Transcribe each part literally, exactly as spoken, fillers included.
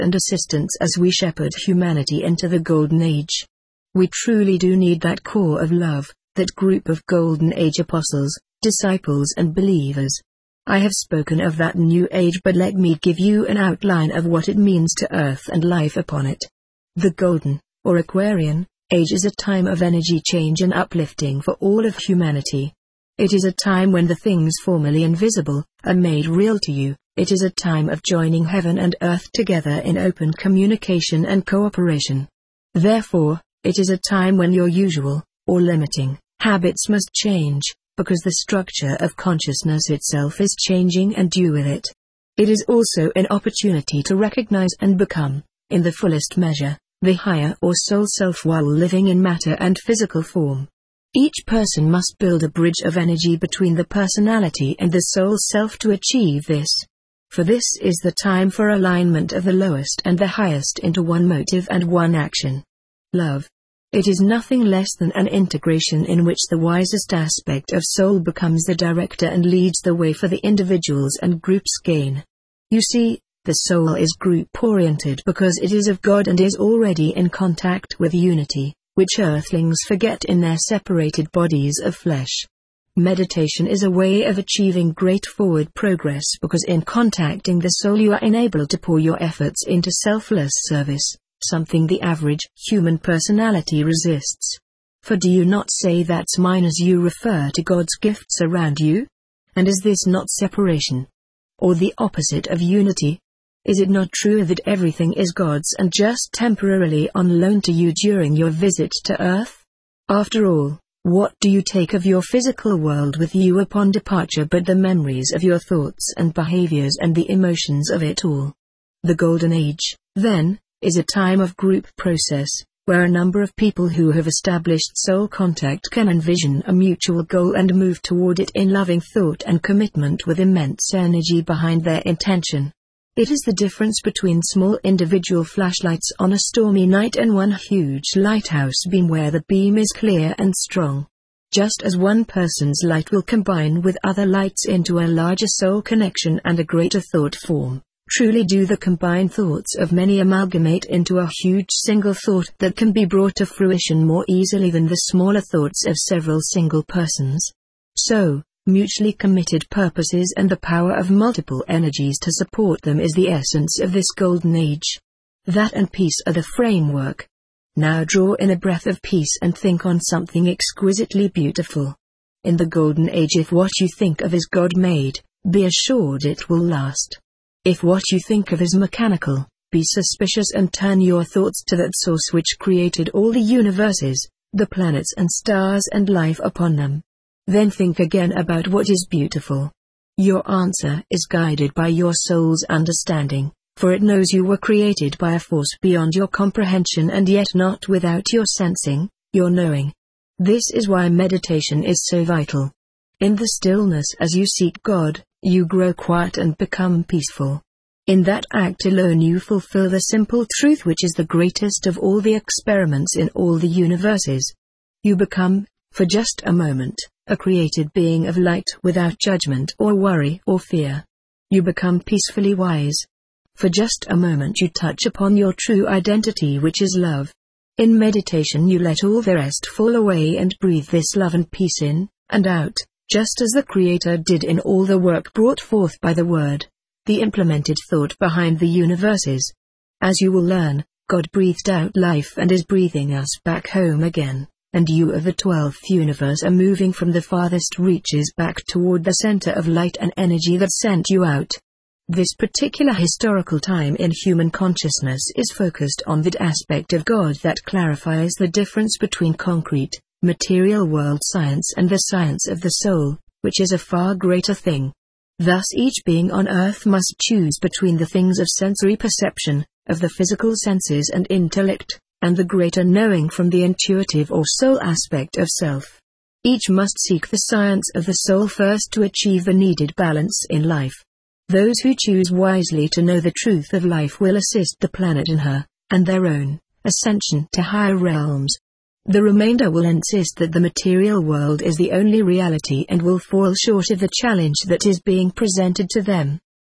and assistance as we shepherd humanity into the Golden Age. We truly do need that core of love, that group of Golden Age apostles, disciples and believers. I have spoken of that new age, but let me give you an outline of what it means to Earth and life upon it. The Golden, or Aquarian, Age is a time of energy change and uplifting for all of humanity. It is a time when the things formerly invisible are made real to you. It is a time of joining heaven and earth together in open communication and cooperation. Therefore, it is a time when your usual, or limiting, habits must change, because the structure of consciousness itself is changing and you with it. It is also an opportunity to recognize and become, in the fullest measure, the higher or soul self while living in matter and physical form. Each person must build a bridge of energy between the personality and the soul self to achieve this. For this is the time for alignment of the lowest and the highest into one motive and one action. Love. It is nothing less than an integration in which the wisest aspect of soul becomes the director and leads the way for the individuals and groups' gain. You see, the soul is group-oriented because it is of God and is already in contact with unity, which earthlings forget in their separated bodies of flesh. Meditation is a way of achieving great forward progress because in contacting the soul you are enabled to pour your efforts into selfless service, something the average human personality resists. For do you not say that's mine as you refer to God's gifts around you? And is this not separation? Or the opposite of unity? Is it not true that everything is God's and just temporarily on loan to you during your visit to Earth? After all, what do you take of your physical world with you upon departure but the memories of your thoughts and behaviors and the emotions of it all? The Golden Age, then, is a time of group process, where a number of people who have established soul contact can envision a mutual goal and move toward it in loving thought and commitment with immense energy behind their intention. It is the difference between small individual flashlights on a stormy night and one huge lighthouse beam where the beam is clear and strong. Just as one person's light will combine with other lights into a larger soul connection and a greater thought form, truly do the combined thoughts of many amalgamate into a huge single thought that can be brought to fruition more easily than the smaller thoughts of several single persons. So, mutually committed purposes and the power of multiple energies to support them is the essence of this Golden Age. That and peace are the framework. Now draw in a breath of peace and think on something exquisitely beautiful. In the Golden Age, if what you think of is God-made, be assured it will last. If what you think of is mechanical, be suspicious and turn your thoughts to that source which created all the universes, the planets and stars and life upon them. Then think again about what is beautiful. Your answer is guided by your soul's understanding, for it knows you were created by a force beyond your comprehension and yet not without your sensing, your knowing. This is why meditation is so vital. In the stillness as you seek God, you grow quiet and become peaceful. In that act alone you fulfill the simple truth which is the greatest of all the experiments in all the universes. You become, for just a moment, a created being of light without judgment or worry or fear. You become peacefully wise. For just a moment you touch upon your true identity, which is love. In meditation you let all the rest fall away and breathe this love and peace in and out, just as the Creator did in all the work brought forth by the Word, the implemented thought behind the universes. As you will learn, God breathed out life and is breathing us back home again. And you of the twelfth universe are moving from the farthest reaches back toward the center of light and energy that sent you out. This particular historical time in human consciousness is focused on that aspect of God that clarifies the difference between concrete, material world science and the science of the soul, which is a far greater thing. Thus each being on earth must choose between the things of sensory perception, of the physical senses and intellect, and the greater knowing from the intuitive or soul aspect of self. Each must seek the science of the soul first to achieve the needed balance in life. Those who choose wisely to know the truth of life will assist the planet in her, and their own, ascension to higher realms. The remainder will insist that the material world is the only reality and will fall short of the challenge that is being presented to them.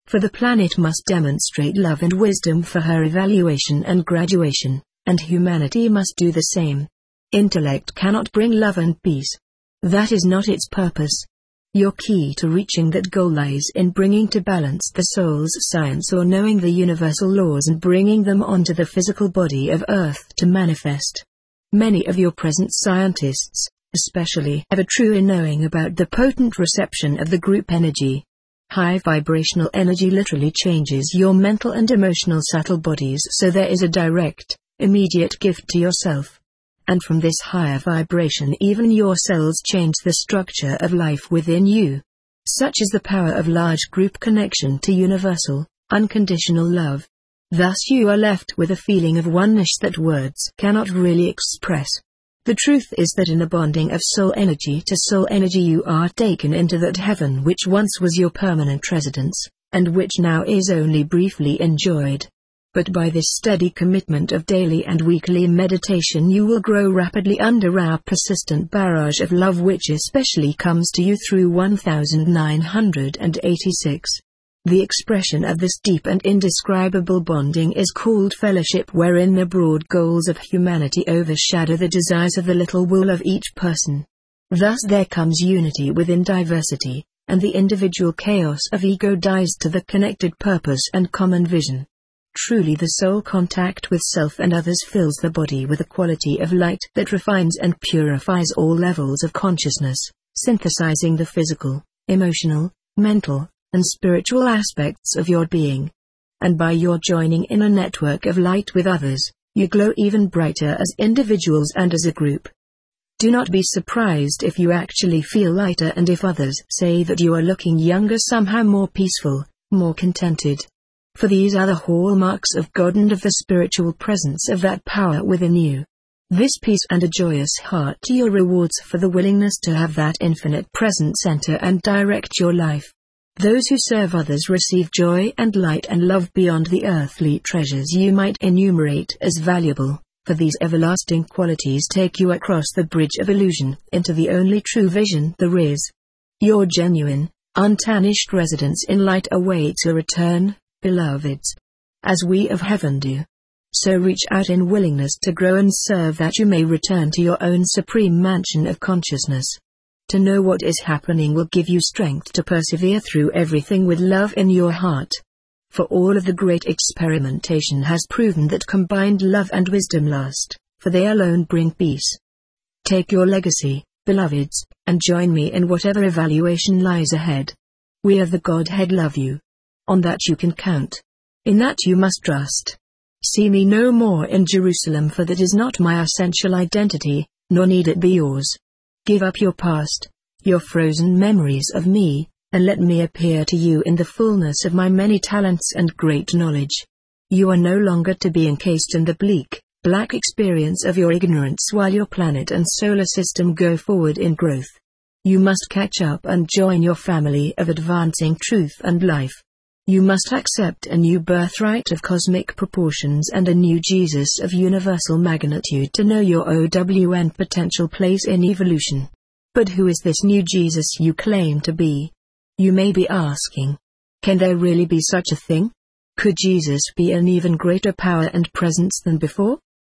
For the planet must demonstrate love and wisdom for her evaluation and graduation, and humanity must do the same. Intellect cannot bring love and peace. That is not its purpose. Your key to reaching that goal lies in bringing to balance the soul's science, or knowing the universal laws and bringing them onto the physical body of Earth to manifest. Many of your present scientists, especially, have a true knowing about the potent reception of the group energy. High vibrational energy literally changes your mental and emotional subtle bodies, so there is a direct, immediate gift to yourself. And from this higher vibration even your cells change the structure of life within you. Such is the power of large group connection to universal, unconditional love. Thus you are left with a feeling of oneness that words cannot really express. The truth is that in the bonding of soul energy to soul energy you are taken into that heaven which once was your permanent residence, and which now is only briefly enjoyed. But by this steady commitment of daily and weekly meditation you will grow rapidly under our persistent barrage of love, which especially comes to you through one thousand nine hundred eighty-six. The expression of this deep and indescribable bonding is called fellowship, wherein the broad goals of humanity overshadow the desires of the little will of each person. Thus there comes unity within diversity, and the individual chaos of ego dies to the connected purpose and common vision. Truly the soul contact with self and others fills the body with a quality of light that refines and purifies all levels of consciousness, synthesizing the physical, emotional, mental, and spiritual aspects of your being. And by your joining in a network of light with others, you glow even brighter as individuals and as a group. Do not be surprised if you actually feel lighter, and if others say that you are looking younger, somehow more peaceful, more contented. For these are the hallmarks of God and of the spiritual presence of that power within you. This peace and a joyous heart are your rewards for the willingness to have that infinite presence center and direct your life. Those who serve others receive joy and light and love beyond the earthly treasures you might enumerate as valuable, for these everlasting qualities take you across the bridge of illusion into the only true vision there is. Your genuine, untarnished residence in light awaits a return, beloveds. As we of heaven do. So reach out in willingness to grow and serve, that you may return to your own supreme mansion of consciousness. To know what is happening will give you strength to persevere through everything with love in your heart. For all of the great experimentation has proven that combined love and wisdom last, for they alone bring peace. Take your legacy, beloveds, and join me in whatever evaluation lies ahead. We of the Godhead love you. On that you can count. In that you must trust. See me no more in Jerusalem, for that is not my essential identity, nor need it be yours. Give up your past, your frozen memories of me, and let me appear to you in the fullness of my many talents and great knowledge. You are no longer to be encased in the bleak, black experience of your ignorance while your planet and solar system go forward in growth. You must catch up and join your family of advancing truth and life. You must accept a new birthright of cosmic proportions and a new Jesus of universal magnitude to know your O W N potential place in evolution. But who is this new Jesus you claim to be? You may be asking. Can there really be such a thing? Could Jesus be an even greater power and presence than before?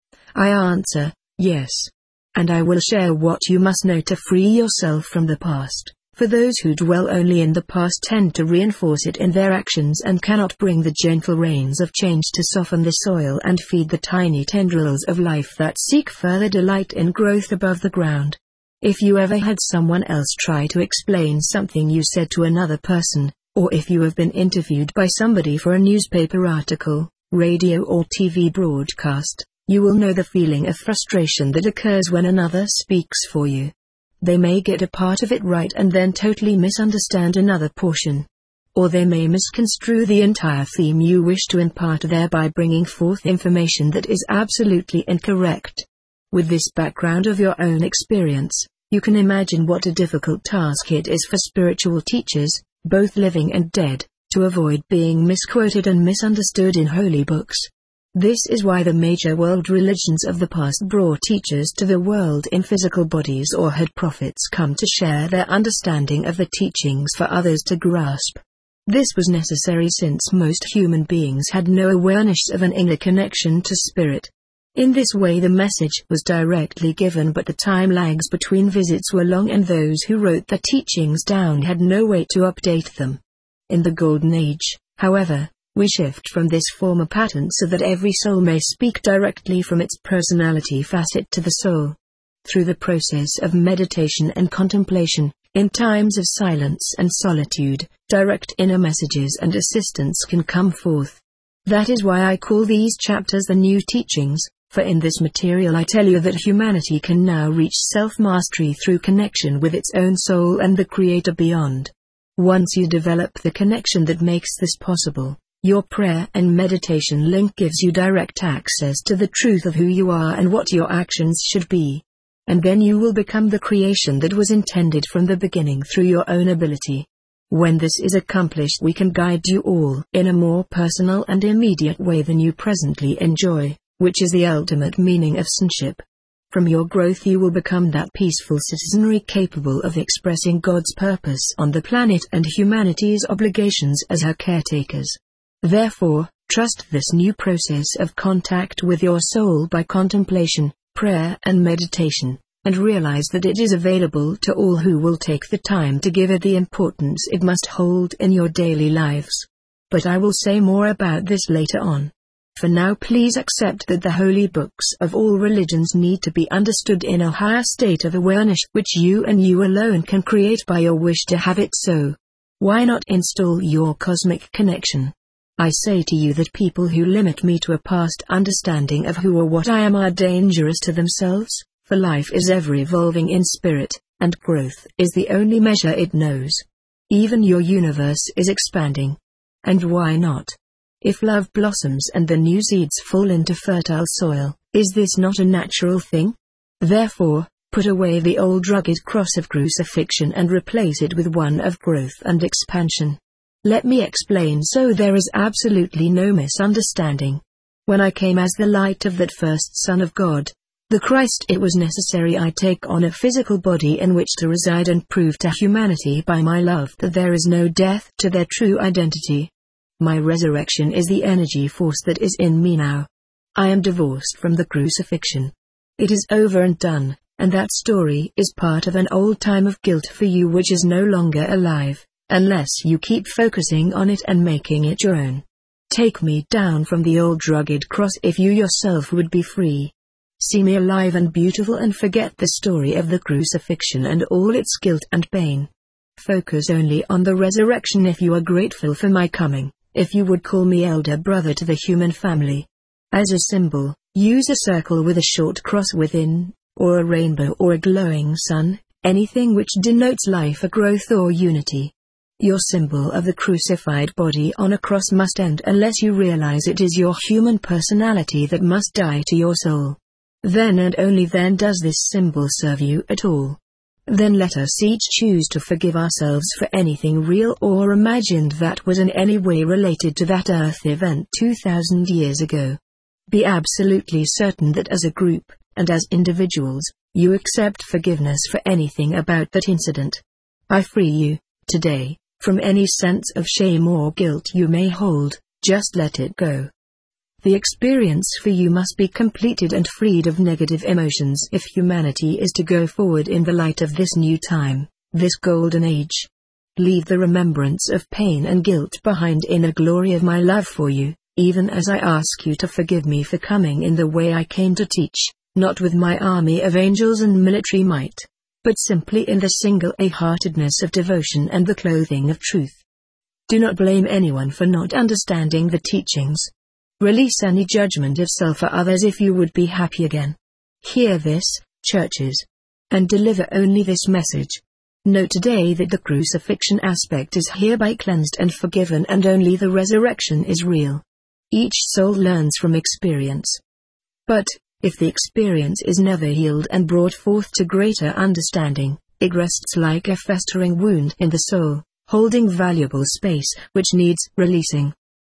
I answer, yes. And I will share what you must know to free yourself from the past. For those who dwell only in the past tend to reinforce it in their actions and cannot bring the gentle rains of change to soften the soil and feed the tiny tendrils of life that seek further delight in growth above the ground. If you ever had someone else try to explain something you said to another person, or if you have been interviewed by somebody for a newspaper article, radio or T V broadcast, you will know the feeling of frustration that occurs when another speaks for you. They may get a part of it right and then totally misunderstand another portion. Or they may misconstrue the entire theme you wish to impart, thereby bringing forth information that is absolutely incorrect. With this background of your own experience, you can imagine what a difficult task it is for spiritual teachers, both living and dead, to avoid being misquoted and misunderstood in holy books. This is why the major world religions of the past brought teachers to the world in physical bodies or had prophets come to share their understanding of the teachings for others to grasp. This was necessary since most human beings had no awareness of an inner connection to spirit. In this way the message was directly given, but the time lags between visits were long and those who wrote the teachings down had no way to update them. In the Golden Age, however, we shift from this former pattern so that every soul may speak directly from its personality facet to the soul. Through the process of meditation and contemplation, in times of silence and solitude, direct inner messages and assistance can come forth. That is why I call these chapters the New Teachings, for in this material I tell you that humanity can now reach self-mastery through connection with its own soul and the Creator beyond. Once you develop the connection that makes this possible, your prayer and meditation link gives you direct access to the truth of who you are and what your actions should be. And then you will become the creation that was intended from the beginning through your own ability. When this is accomplished, we can guide you all in a more personal and immediate way than you presently enjoy, which is the ultimate meaning of sonship. From your growth you will become that peaceful citizenry capable of expressing God's purpose on the planet and humanity's obligations as her caretakers. Therefore, trust this new process of contact with your soul by contemplation, prayer and meditation, and realize that it is available to all who will take the time to give it the importance it must hold in your daily lives. But I will say more about this later on. For now please accept that the holy books of all religions need to be understood in a higher state of awareness which you and you alone can create by your wish to have it so. Why not install your cosmic connection? I say to you that people who limit me to a past understanding of who or what I am are dangerous to themselves, for life is ever evolving in spirit, and growth is the only measure it knows. Even your universe is expanding. And why not? If love blossoms and the new seeds fall into fertile soil, is this not a natural thing? Therefore, put away the old rugged cross of crucifixion and replace it with one of growth and expansion. Let me explain so there is absolutely no misunderstanding. When I came as the light of that first Son of God, the Christ, it was necessary I take on a physical body in which to reside and prove to humanity by my love that there is no death to their true identity. My resurrection is the energy force that is in me now. I am divorced from the crucifixion. It is over and done, and that story is part of an old time of guilt for you which is no longer alive, unless you keep focusing on it and making it your own. Take me down from the old rugged cross if you yourself would be free. See me alive and beautiful and forget the story of the crucifixion and all its guilt and pain. Focus only on the resurrection if you are grateful for my coming, if you would call me elder brother to the human family. As a symbol, use a circle with a short cross within, or a rainbow or a glowing sun, anything which denotes life or growth or unity. Your symbol of the crucified body on a cross must end unless you realize it is your human personality that must die to your soul. Then and only then does this symbol serve you at all. Then let us each choose to forgive ourselves for anything real or imagined that was in any way related to that earth event two thousand years ago. Be absolutely certain that as a group, and as individuals, you accept forgiveness for anything about that incident. I free you, today, from any sense of shame or guilt you may hold. Just let it go. The experience for you must be completed and freed of negative emotions if humanity is to go forward in the light of this new time, this golden age. Leave the remembrance of pain and guilt behind in a glory of my love for you, even as I ask you to forgive me for coming in the way I came to teach, not with my army of angels and military might, but simply in the single-heartedness of devotion and the clothing of truth. Do not blame anyone for not understanding the teachings. Release any judgment of self or others if you would be happy again. Hear this, churches, and deliver only this message. Know today that the crucifixion aspect is hereby cleansed and forgiven, and only the resurrection is real. Each soul learns from experience. But, if the experience is never healed and brought forth to greater understanding, it rests like a festering wound in the soul, holding valuable space which needs releasing.